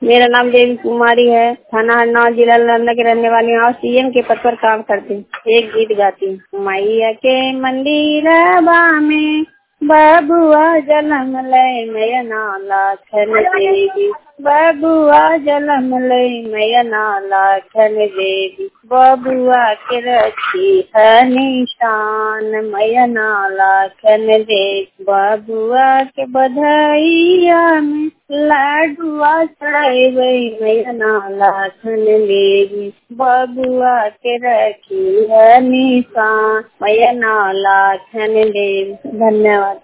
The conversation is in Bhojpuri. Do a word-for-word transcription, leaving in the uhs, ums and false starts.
मेरा नाम देवी कुमारी है, थाना हरनौत, जिला नालंदा के रहने वाली हूँ और सीएम के पद पर काम करती हूँ। एक गीत गाती हूँ। मैया के मंदिरवा में बबुआ जन्म लय मैया लाखन देवी, बबुआ जन्म लय मैया लाखन देवी, बबुआ के रखी है निशान मैया लाखन देवी, बबुआ के बधाइया में लाडुआ चढ़ावे मैया लाखन देवी, बबुआ के रखी है निशान मैया लाखन देवी। धन्यवाद।